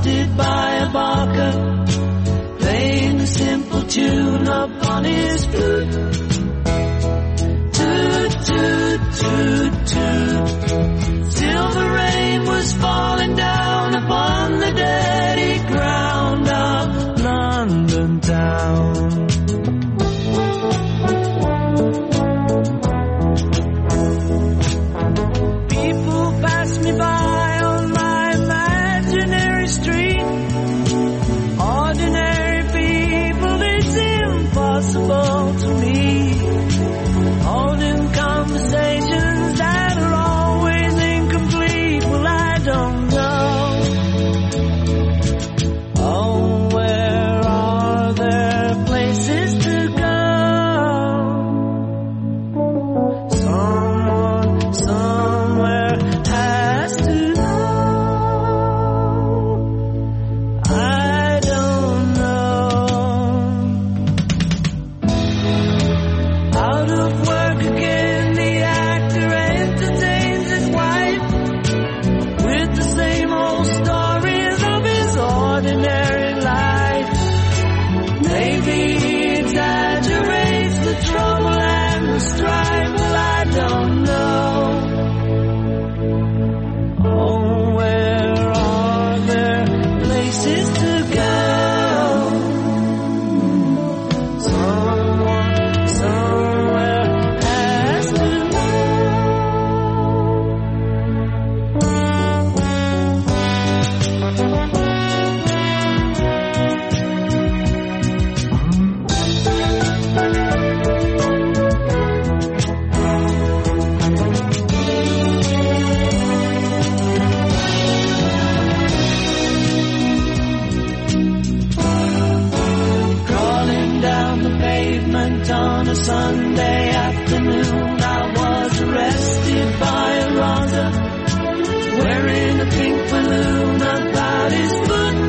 arrested by a barker, playing a simple tune upon his flute. Toot, toot, toot, toot. Silver rain was falling down upon the dirty ground of London town. People pass me by on my imaginary street. Ordinary people, it's impossible to meet. Holding conversations that are always incomplete. Well, I don't know. Oh, where are there places to go? Someone, somewhere has to know. I don't know. Out of work again, the actor entertains his wife with the same old stories of his ordinary life. Maybe he exaggerates the trouble and the strife. Well, I don't know. Oh, where are there places to go? Someone, somewhere has to crawling down the pavement on a Sunday afternoon. I was arrested by a rouser wearing a pink balloon about his foot.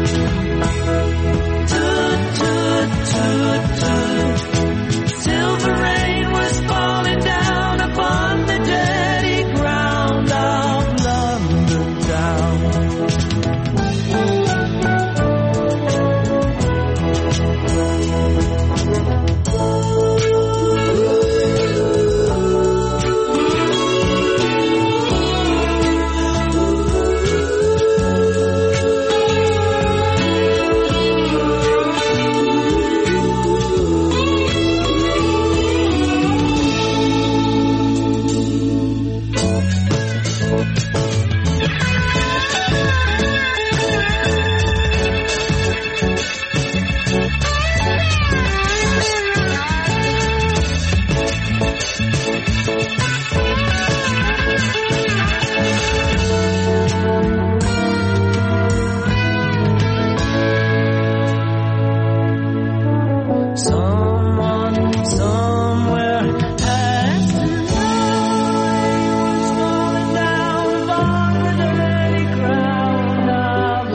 Toot, toot, toot, toot. Silver rain was falling down upon the dirty ground of London town. Someone, somewhere has to know. He was falling down upon the dirty ground of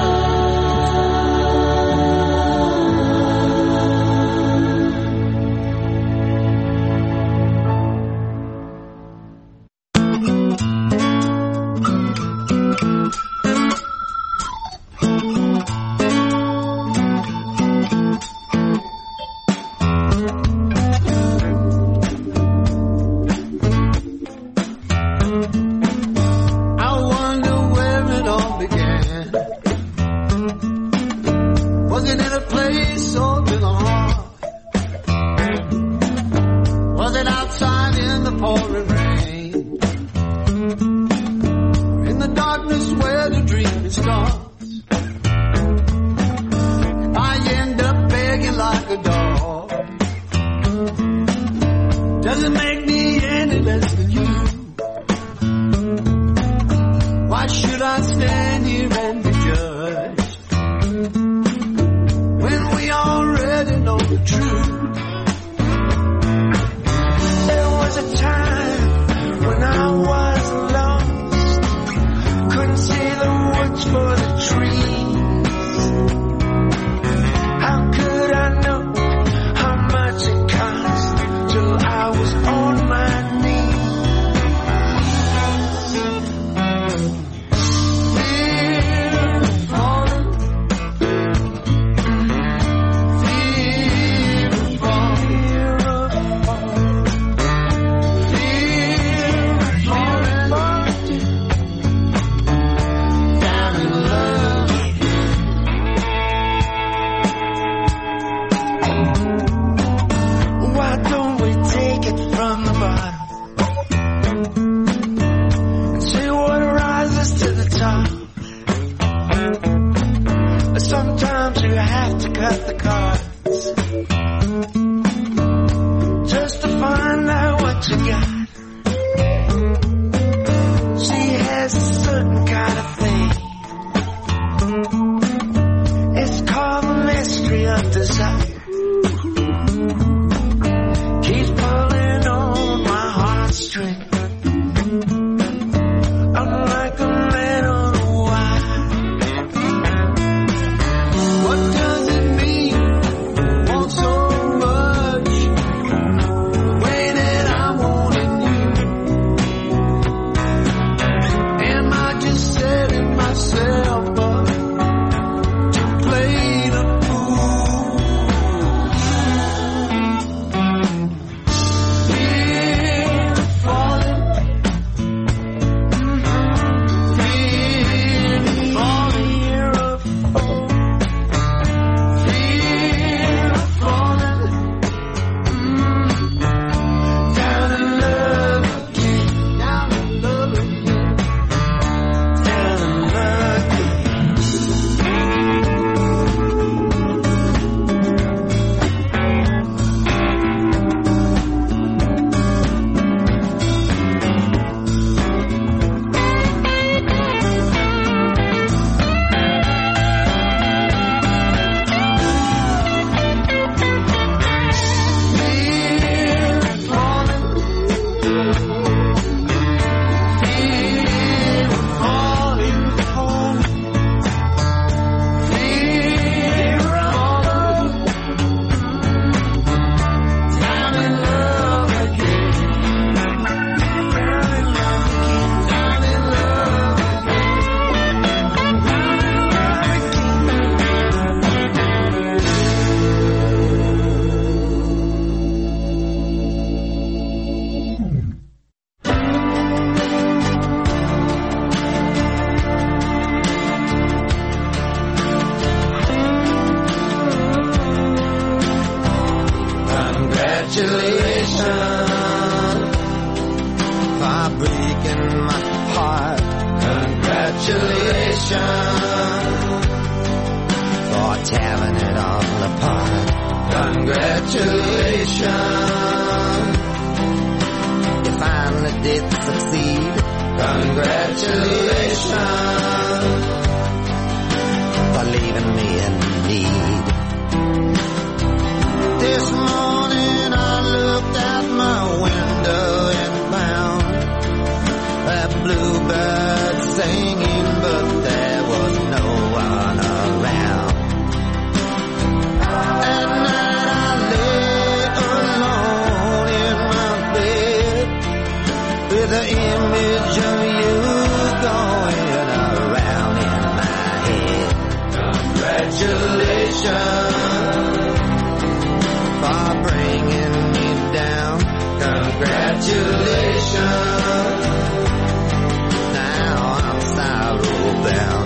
I wonder where it all began. Was it in a place or in a heart? Was it outside in the pouring rain? Or in the darkness where the dream starts? If I end up begging like a dog, does it make me any less than you? Why should I stand here and be judged when we already know the truth? There was a time when I was lost, couldn't see the woods for the trees. How could I know how much it cost till I was on my knees? Fear falling you have to cut the cards just to find out what you got. She has a certain kind of thing. It's called the mystery of desire. Keeps pulling on my heartstring. Unlike a man on a wire. What does it mean? Want so much. Way that I'm wanting you. Am I just setting myself up to play the fool? Fear of falling. Fear of falling. Fear of falling. Down in love again. Down in love again. Down in love again. Fear of falling. Fear of falling, falling. Fear of falling. Down in love again. Down in love again. Down in love again. Congratulations for breaking my heart. Congratulations for tearing it all apart. Congratulations, you finally did succeed. Congratulations for leaving me in need. This morning I looked out my window and found that bluebird singing, but there was no one around. At night I lay alone in my bed with the image of you going around in my head. Congratulations for bringing me down. Congratulations, now I'm sorrow bound.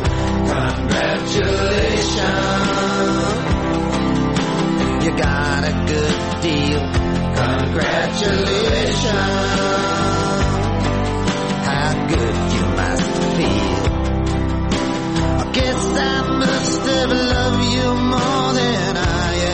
Congratulations, you got a good deal. Congratulations, how good you must feel. I guess I must have loved you more than I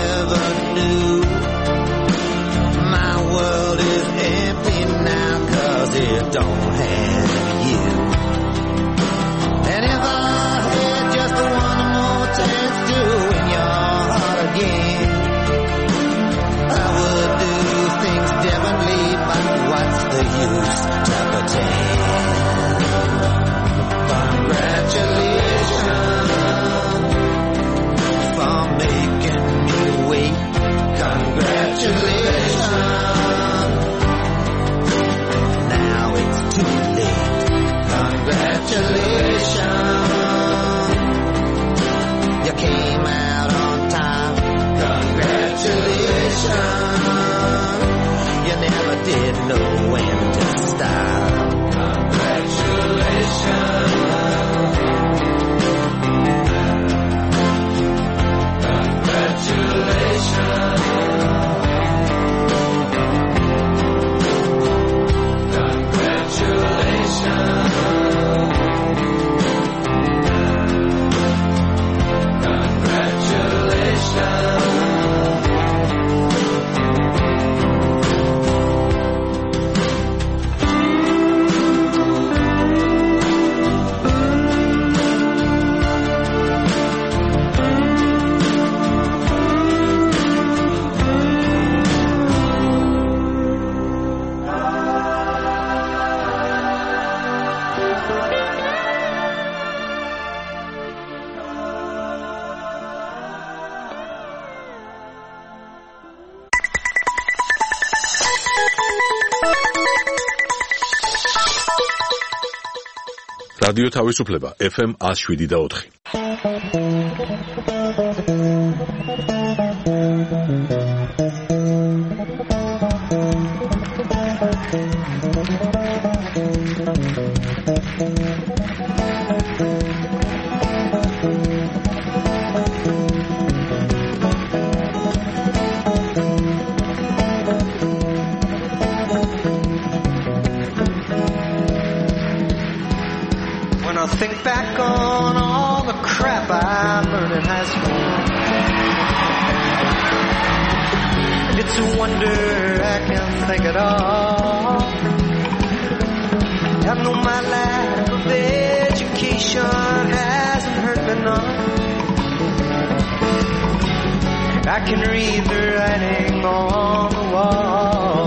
რადიო თავისუფლება FM 107.4. I think back on all the crap I learned in high school. It's a wonder I can think it all. I know my lack of education hasn't hurt me none. I can read the writing on the wall.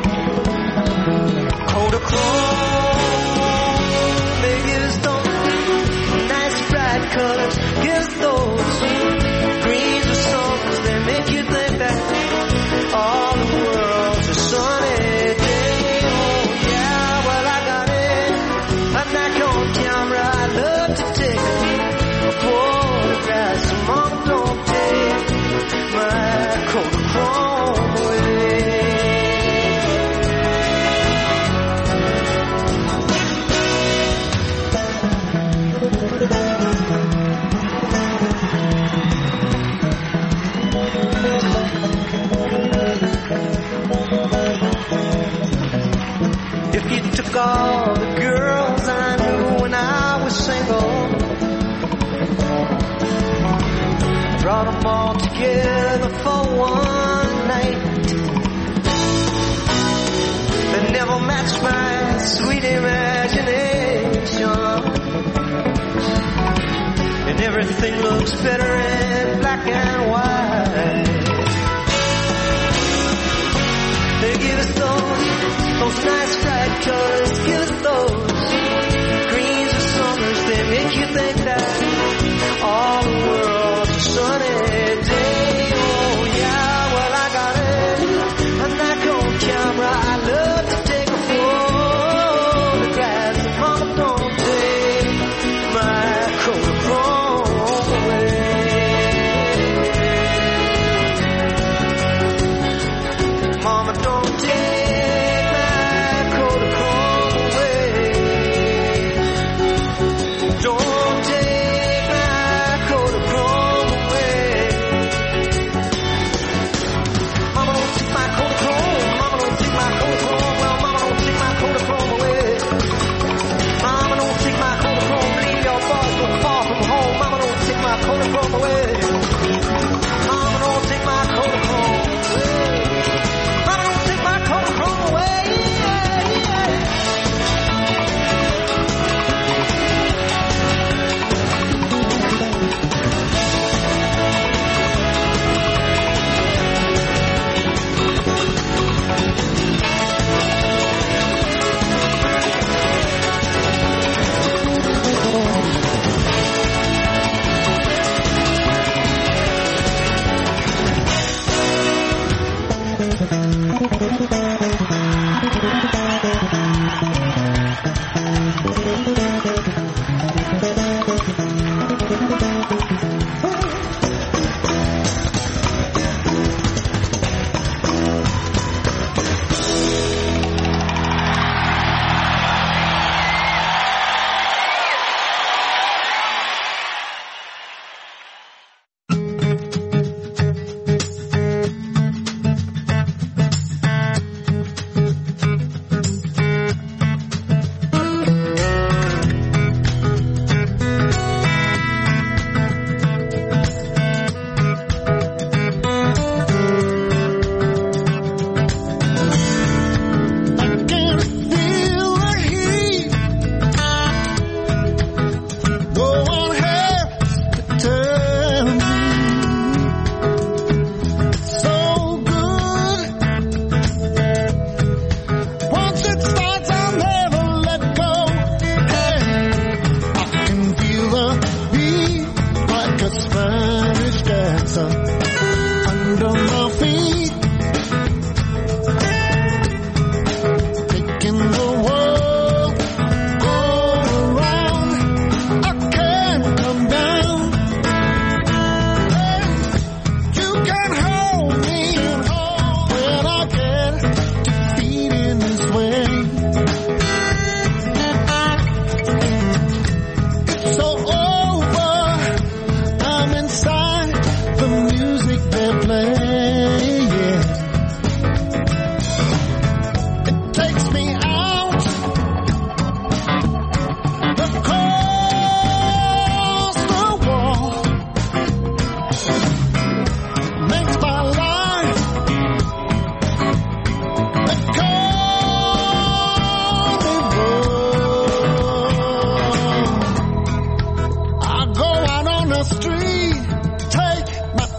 Kodachrome, biggest colors, give those greens or songs that make you think that all the world's a sunny day. Oh yeah, well I got it. I'm back on camera. I love to take photographs. So mom, don't take my Kodachrome away. If you took all the girls I knew when I was single, brought them all together for one night, they never matched my sweet imagination, and everything looks better in black and white. They give us those nice bright colors, give us those greens or summers. They make you think that all the world's a sunny day. Oh yeah, well I got it. I'm back on camera. I love to take a photograph. Mama, don't take my Kodachrome away.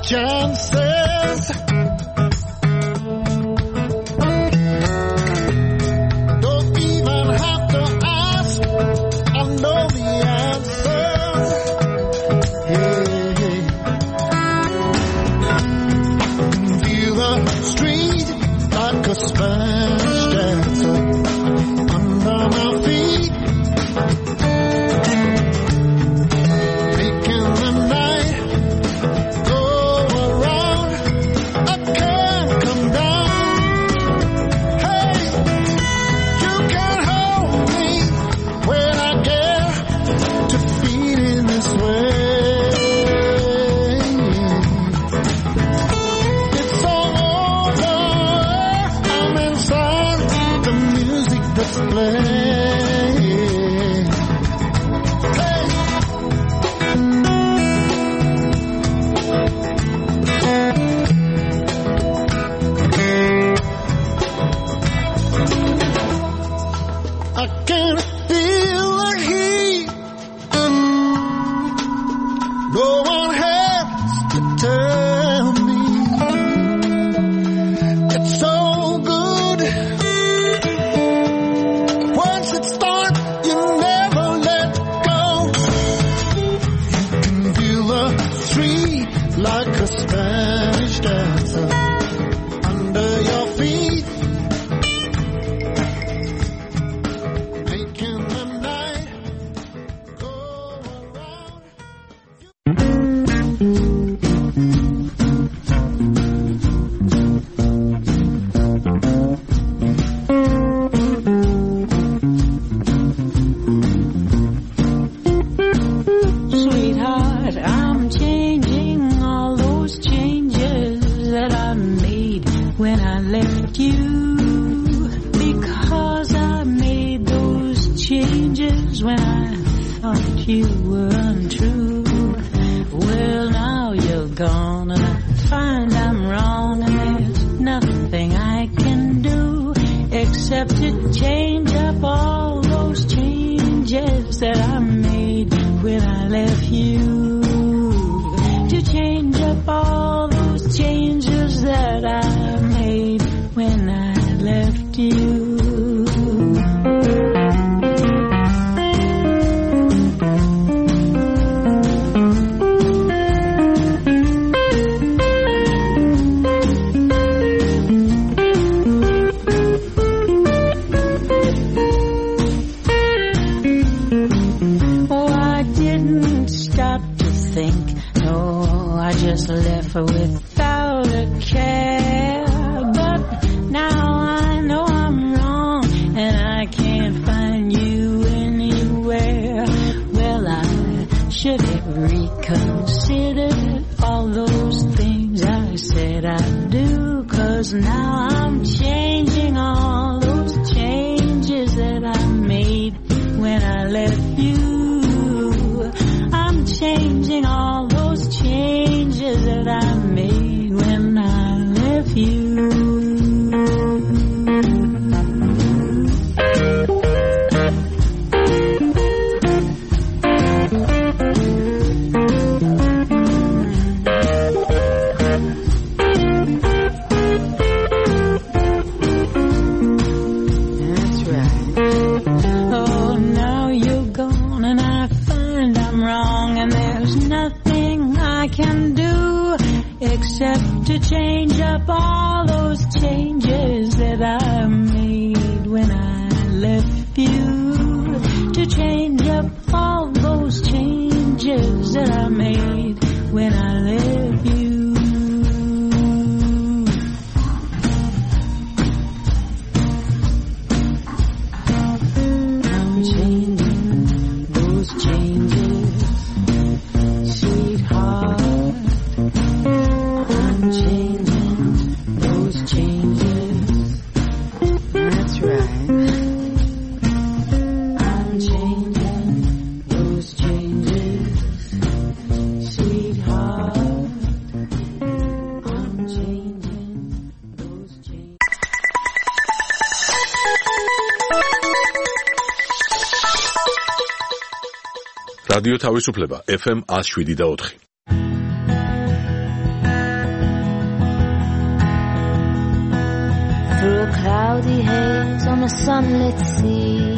chances. Don't even have to ask, I know the answers. Hey. I can feel the street like a Spanish dancer under my feet. რადიო თავისუფლება FM 107.4. cloudy haze on a sunlit sea.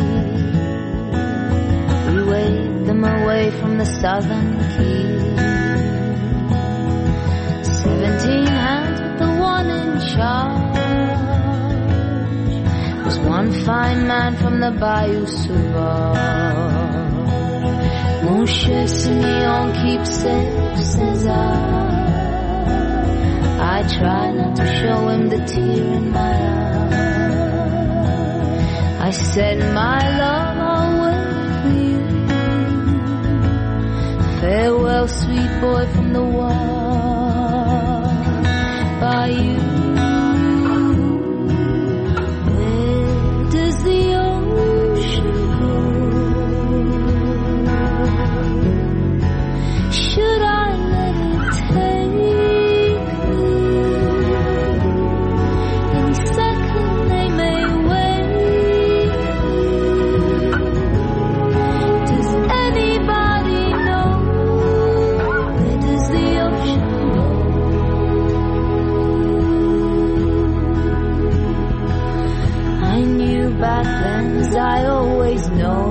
We waved them away from the southern key. 17 hands with the one in charge. Was one fine man from the Bayou Sauvage. Mon cher Simeon, keep safe, says I try not to show him the tear in my eye. I said, my love, I'll wait for you. Farewell, sweet boy from the wall. By you. Where does the ocean go? Should I let it take me? Any second they may wait. Does anybody know? Where does the ocean go? I knew back then, as I always know,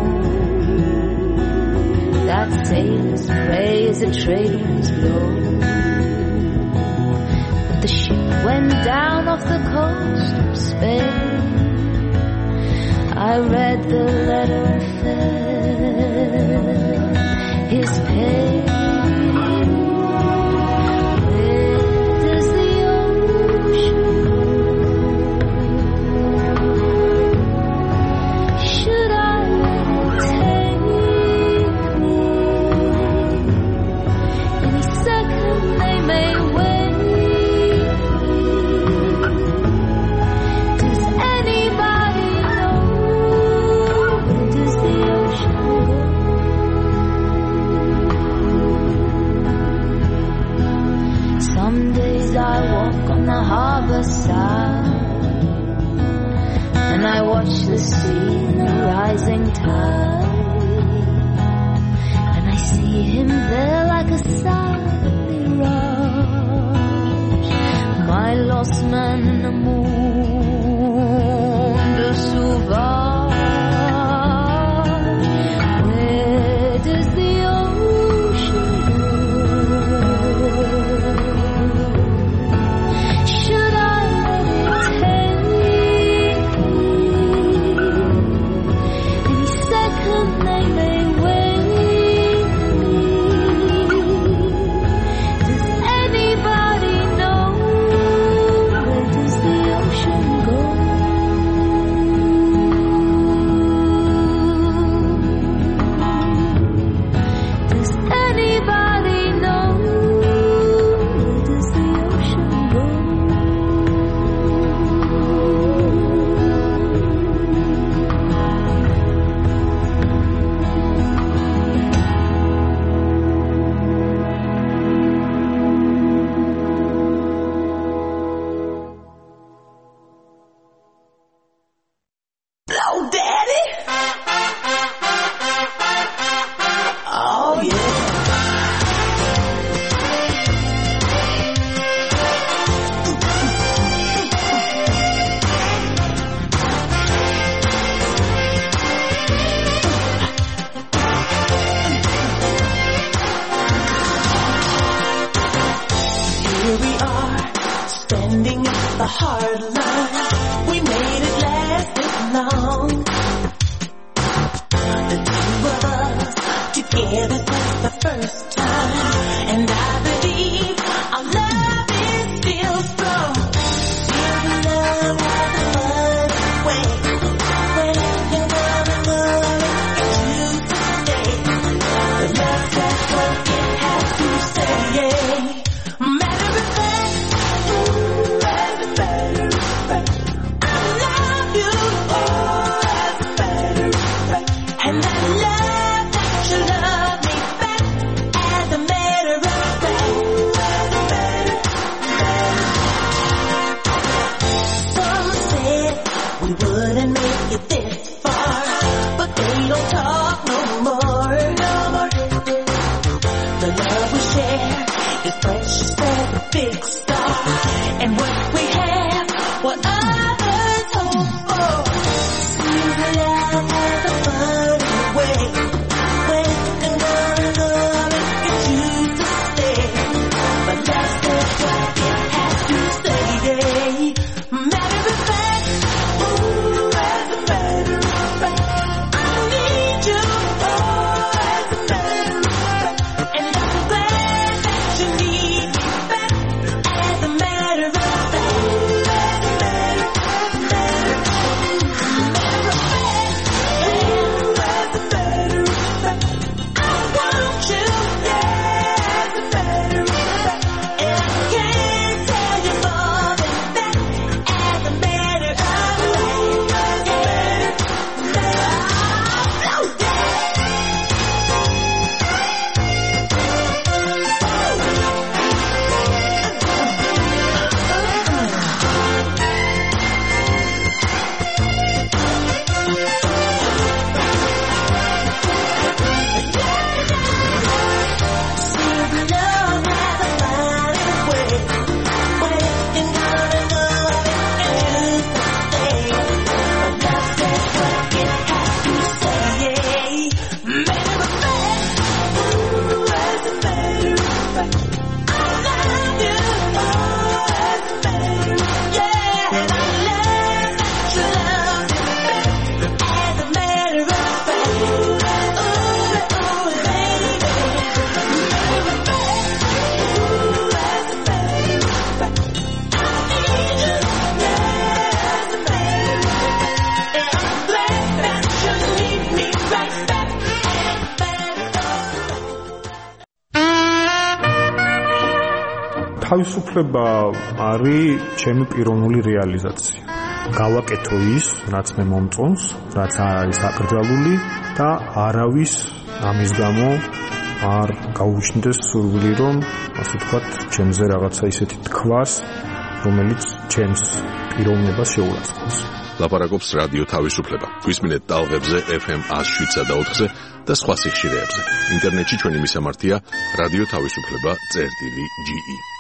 that sailors pray as a trade winds blow. But the ship went down off the coast of Spain. I read the letter and felt his pain. Where does the ocean go? Should I let it take me? Any second they may wait. Does anybody know? Where does the ocean go? Some days I walk on the harbor side, and I watch the sea in the rising tide, and I see him there like a silent mirage, my lost man in the monde sauvage. Where does the ocean go? Should I let it take me? Any second they may wait. Does anybody know? Where does the ocean go? Does anybody know? Where does the ocean go? Hello, Daddy. Oh, yeah. Here we are, standing at the hard line. We made it last this long. The two of us together, that's the first time. And I believe our love is still strong. Still the love has a funny way. When you wanna move it to stay. The love, that's what it has to say. Matter of fact, as a matter of fact, I love you, oh, as a matter of fact. And I love that you love me back, as a matter of fact, as a matter of fact. Some said we wouldn't make it this far, but they don't talk no more, no more. The love we share is precious as a big star, and what we have, what others hold. თავისუფლება არის ჩემი პიროვნული რეალიზაცია. გავაკეთო ის, რაც მე მომწონს, რაც არ არის აკრძალული და არავის ამის გამო არ გაუჩნდეს სურვილი, რომ ასე ვთქვათ, ჩემზე რაღაცა ისეთი თქვას, რომელიც ჩემს პიროვნებას შეურაცხყოფს. ლაპარაკობს რადიო თავისუფლება. გვისმინეთ ტალღებზე FM 107.4-ზე და სხვა სიხშირეებზე. ინტერნეტში ჩვენი მისამართია რადიო თავისუფლება.ge